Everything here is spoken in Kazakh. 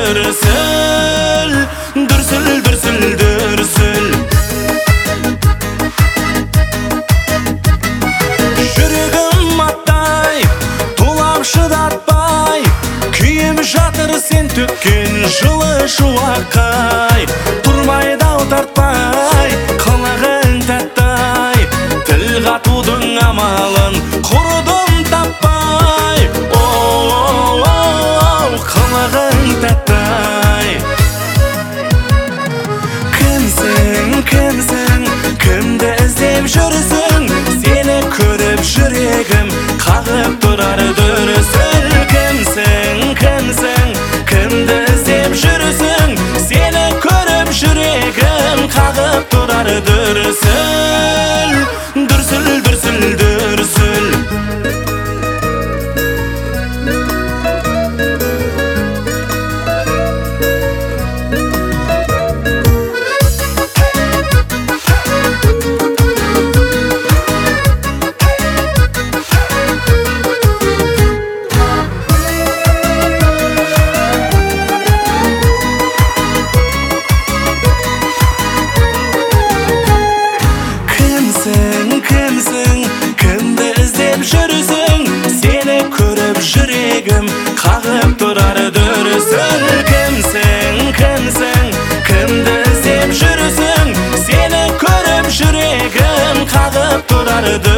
дүрсіл, дүрсіл, дүрсіл, дүрсіл. Жүрегім аттай, тулап шыдатпай, күйім жатыр сен төккен жылы шуақай. Тұрмай дау тартпай, қылығың тәттай, тіл қатудың амалын құрдым таппай. Оу, қылығың тәттай. Кімсің, кімсің, кімді іздеп жүрсің? Сені көріп жүрегім қағып тұрар дүрсіл. Кімсің, кімсің, кімді іздеп жүрсің? Сені көріп жүрегім қағып тұрар дүрсіл. Дүрсіл, дүрсіл, дүрсіл. Кімсің, кімді іздеп жүрсің? Сені көріп жүрегім қағып тұрар дүрсіл. Кімсің, кімсің, кімді іздеп жүрсің? Сені көріп жүрегім қағып тұрар дүрсіл.